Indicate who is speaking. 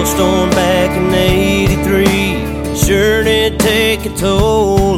Speaker 1: hailstorm back in '83 sure did take a toll